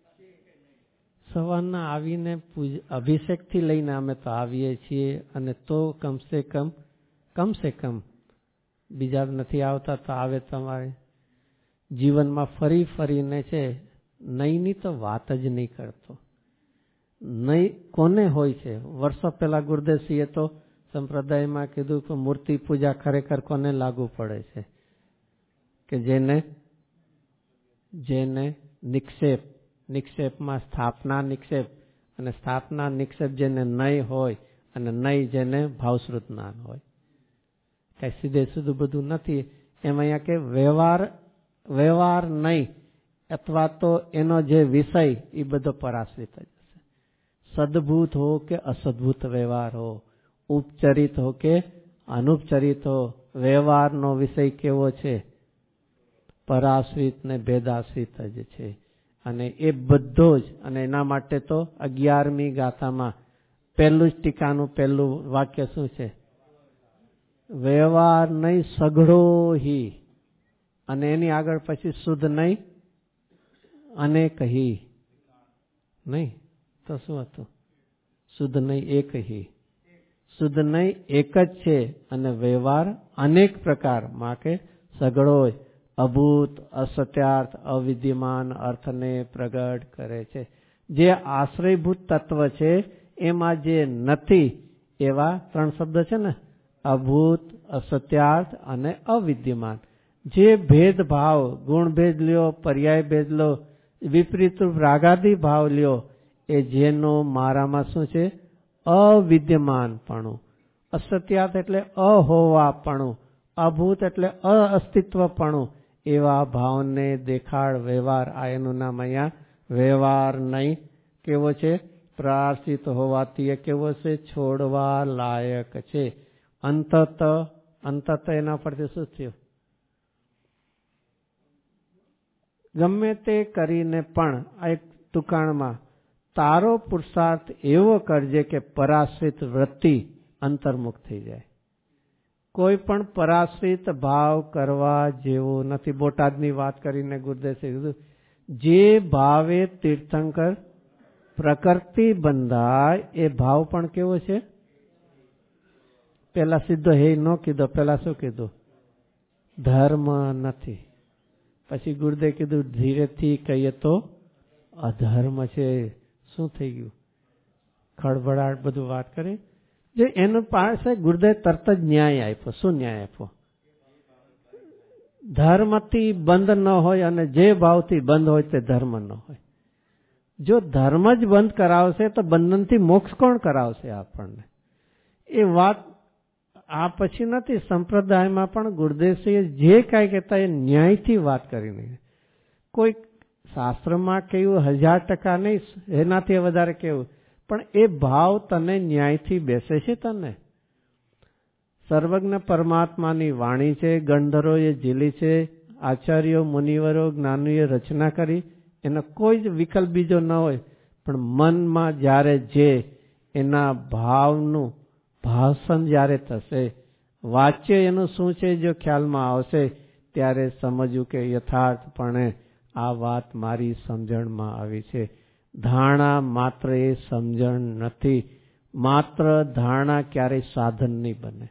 સવારના આવીને અભિષેકથી લઈને અમે તો આવીએ છીએ, અને તો કમસે કમ બીજા નથી આવતા તો આવે તમારે જીવનમાં ફરી ફરીને છે. નહીંની તો વાત જ નહીં કરતો. નહીં કોને હોય છે? વર્ષો પહેલા ગુરુદેવસિંહે તો સંપ્રદાયમાં કીધું કે મૂર્તિ પૂજા ખરેખર કોને લાગુ પડે છે? કે જેને નિક્ષેપમાં સ્થાપના નિક્ષેપ, અને સ્થાપના નિક્ષેપ જેને નહીં હોય, અને નહીં જેને ભાવશ્રુત જ્ઞાન હોય. કઈ સીધે સીધું બધું નથી. એમ અહીંયા કે વ્યવહાર નહીં, અથવા તો એનો જે વિષય એ બધો પરાશ્રિત જ હશે. સદભૂત હો કે અસદભૂત વ્યવહાર હો, ઉપચરિત હો કે અનુપચરિત હો, વ્યવહારનો વિષય કેવો છે? પરાશ્રિત ને ભેદાશ્રિત જ છે. અને એ બધો જ, અને એના માટે તો 11મી ગાથામાં પહેલું જ ટીકાનું પહેલું વાક્ય શું છે? વ્યવહાર નહીં સઘળો હી, અને એની આગળ પછી શુદ્ધ નહીં અનેક હી. નહીં તો શું હતું? શુદ્ધ નહીં એક હી. શુદ્ધ નહીં એક જ છે, અને વ્યવહાર અનેક પ્રકાર માં કે સઘળો અભૂત, અસત્યાર્થ, અવિદ્યમાન અર્થને પ્રગટ કરે છે. જે આશ્રયભૂત તત્વ છે એમાં જે નથી એવા 3 શબ્દ છે ને, અભૂત, અસત્યાર્થ અને અવિદ્યમાન. જે ભેદભાવ, ગુણ ભેદ લ્યો, પર્યાય ભેદ લો, વિપરીત રાગાદી ભાવ લ્યો, એ જેનો મારામાં શું છે? અવિદ્યમાનપણું. અસત્યાર્થ એટલે અહોવાપણું, અભૂત એટલે અઅસ્તિત્વપણું. એવા ભાવને દેખાડ વ્યવહાર. આ એનું નામ અહીંયા વ્યવહાર નહીં કેવો છે? પ્રાર્થિત હોવાથી એ કેવો છે? છોડવા લાયક છે. અંતત એના પરથી શું થયું? ગમે તે કરીને પણ આ એક તુકાણમાં તારો પુરુષાર્થ એવો કરજે કે પરાશ્રિત વૃત્તિ અંતર્મુખ થઈ જાય. કોઈ પણ પરાશ્રિત ભાવ કરવા જેવો નથી. બોટાદની વાત કરીને ગુરુદેવ કીધું, જે ભાવે તીર્થંકર પ્રકૃતિ બંધાય એ ભાવ પણ કેવો છે? પેલા સીધો હે ન કીધો, પેલા શું કીધું? ધર્મ નથી. પછી ગુરુદેવ કીધું ધીરેથી કહીએ તો અધર્મ છે. શું થઈ ગયું? ખળભળાટ બધું વાત કરી. જે એનું પાસે ગુરુદેવ તરત જ ન્યાય આપ્યો. શું ન્યાય આપ્યો? ધર્મથી બંધ ન હોય અને જે ભાવથી બંધ હોય તે ધર્મ ન હોય. જો ધર્મ જ બંધ કરાવશે તો બંધનથી મોક્ષ કોણ કરાવશે આપણને? એ વાત આ પછી નથી. સંપ્રદાયમાં પણ ગુરુદેવસિંહે જે કાંઈ કહેતા એ ન્યાયથી વાત કરીને. કોઈ શાસ્ત્રમાં કેવું 1000% નહીં, એનાથી વધારે કેવું, પણ એ ભાવ તને ન્યાયથી બેસે છે. તને સર્વજ્ઞ પરમાત્માની વાણી છે, ગંધર્વોએ ઝીલી છે, આચાર્યો મુનિવરો જ્ઞાનીઓએ રચના કરી, એનો કોઈ જ વિકલ્પ બીજો ન હોય. પણ મનમાં જ્યારે જે એના ભાવનું ભાષણ જ્યારે થશે, વાચ્ય એનું શું છે જો ખ્યાલમાં આવશે, ત્યારે સમજવું કે યથાર્થપણે આ વાત મારી સમજણમાં આવી છે. ધારણા માત્ર એ સમજણ નથી. માત્ર ધારણા ક્યારેય સાધન નહીં બને.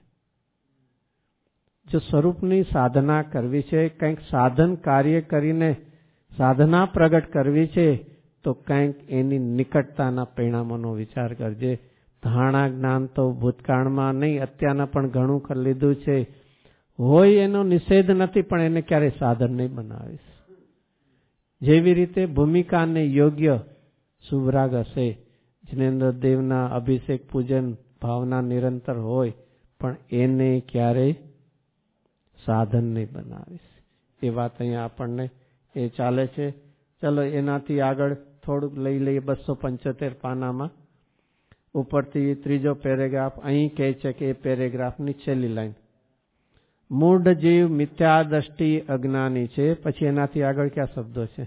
જો સ્વરૂપની સાધના કરવી છે, કંઈક સાધન કાર્ય કરીને સાધના પ્રગટ કરવી છે, તો કંઈક એની નિકટતાના પરિણામોનો વિચાર કરજે. ધારણા જ્ઞાન તો ભૂતકાળમાં નહીં, અત્યારના પણ ઘણું કરી લીધું છે. હોય એનો નિષેધ નથી, પણ એને ક્યારેય સાધન નહીં બનાવીશ. જેવી રીતે ભૂમિકાને યોગ્ય સુભરાગ હશે, જિનેન્દ્ર દેવના અભિષેક પૂજન ભાવના નિરંતર હોય, પણ એને ક્યારેય સાધન નહીં બનાવીશ. એ વાત અહીંયા આપણને એ ચાલે છે. ચલો એનાથી આગળ થોડુંક લઈ લઈએ. 275 પાનામાં ઉપરથી ત્રીજો પેરેગ્રાફ અહીં કહે છે કે એ પેરેગ્રાફની છેલ્લી લાઈન, મૂઢ જીવ મિથ્યા દ્રષ્ટિ અજ્ઞાની છે. પછી એનાથી આગળ ક્યાં શબ્દો છે?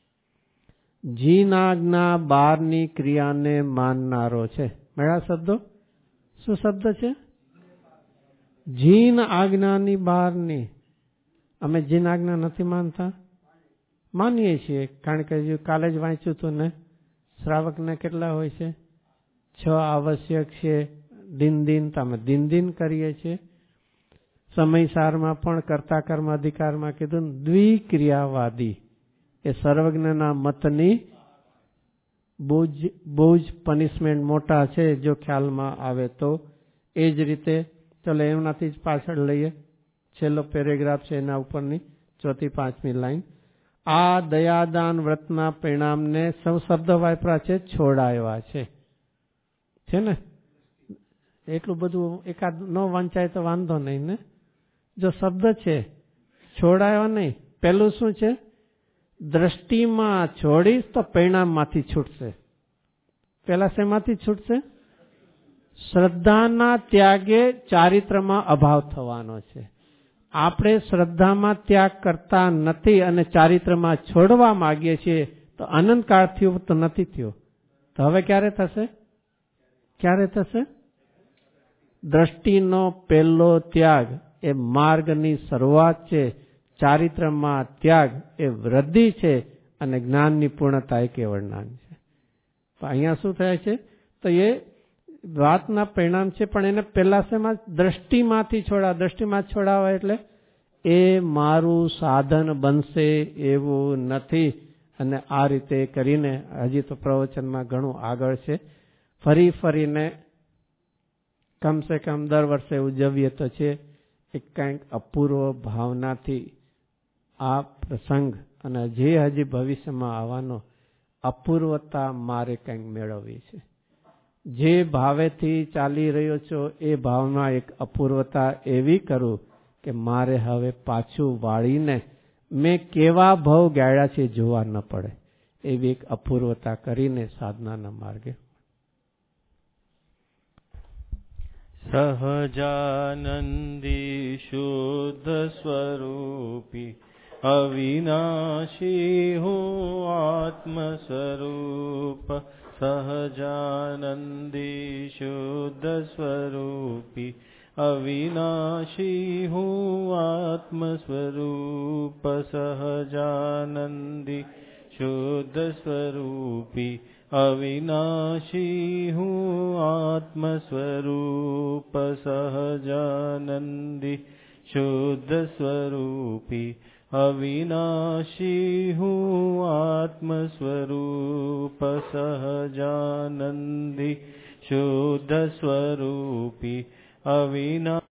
જીના આજ્ઞા બહારની ક્રિયાને માનનારો છે. મેળા શબ્દો? શું શબ્દ છે? જીન આજ્ઞાની બહારની. અમે જીન આજ્ઞા નથી માનતા? માનીએ છીએ, કારણ કે કાલે જ વાંચ્યું હતું ને, શ્રાવકને કેટલા હોય છે? 6 આવશ્યક છે. દિન તમે દિન કરીએ છીએ. સમયસારમાં પણ કર્તા કર્મ અધિકારમાં કીધું દ્વિક્રિયાવાદી એ સર્વજ્ઞના મતની બહુ જ પનિશમેન્ટ મોટા છે જો ખ્યાલમાં આવે તો. એ જ રીતે ચલો એમનાથી જ પાછળ લઈએ. છેલ્લો પેરેગ્રાફ છે એના ઉપરની 4થી 5મી લાઈન. આ દયાદાન વ્રતના પરિણામને સૌ શબ્દ વાપરા છે, છોડાવ્યા છે ને? એટલું બધું એકાદ ન વંચાય તો વાંધો નહીં ને. જો શબ્દ છે છોડાયો નહીં. પેલું શું છે? દ્રષ્ટિમાં છોડીશ તો પરિણામમાંથી છૂટશે. પેલા શેમાંથી છૂટશે? શ્રદ્ધાના ત્યાગે ચારિત્રમાં અભાવ થવાનો છે. આપણે શ્રદ્ધામાં ત્યાગ કરતા નથી અને ચારિત્રમાં છોડવા માંગીએ છીએ, તો અનંતકાળ થયું તો નથી થયું. તો હવે ક્યારે થશે? ક્યારે થશે? દ્રષ્ટિનો પહેલો ત્યાગ એ માર્ગની શરૂઆત છે. ચારિત્રમાં ત્યાગ એ વૃદ્ધિ છે અને જ્ઞાનની પૂર્ણતા એ કેવળ જ્ઞાન છે. અહીંયા શું થાય છે? તો એ વાતના પરિણામ છે, પણ એને પહેલા શેમાં? દ્રષ્ટિમાંથી દ્રષ્ટિમાં છોડાવવા એટલે એ મારું સાધન બનશે એવું નથી. અને આ રીતે કરીને હજી તો પ્રવચનમાં ઘણું આગળ છે. ફરીને કમસે કમ દર વર્ષે ઉજવીએ તો છે. એક કંઈક અપૂર્વ ભાવનાથી આ પ્રસંગ અને જે હજી ભવિષ્યમાં આવવાનો અપૂર્વતા મારે કંઈક મેળવવી છે. જે ભાવેથી ચાલી રહ્યો છો એ ભાવમાં એક અપૂર્વતા એવી કરું કે મારે હવે પાછું વાળીને મેં કેવા ભાવ ગાળ્યા છે જોવા ન પડે. એવી એક અપૂર્વતા કરીને સાધનાના માર્ગે सहजानंदी शुद्ध स्वरूपी अविनाशी हूँ आत्म स्वरूप। सहजानंदी शुद्ध स्वरूपी अविनाशी हूँ आत्म स्वरूप। सहजानंदी शुद्ध स्वरूपी अविनाशी हूँ आत्म स्वरूप। सहजानंदी शुद्ध स्वरूपी अविनाशी हूँ आत्म स्वरूप। सहजानंदी शुद्ध स्वरूपी अविनाशी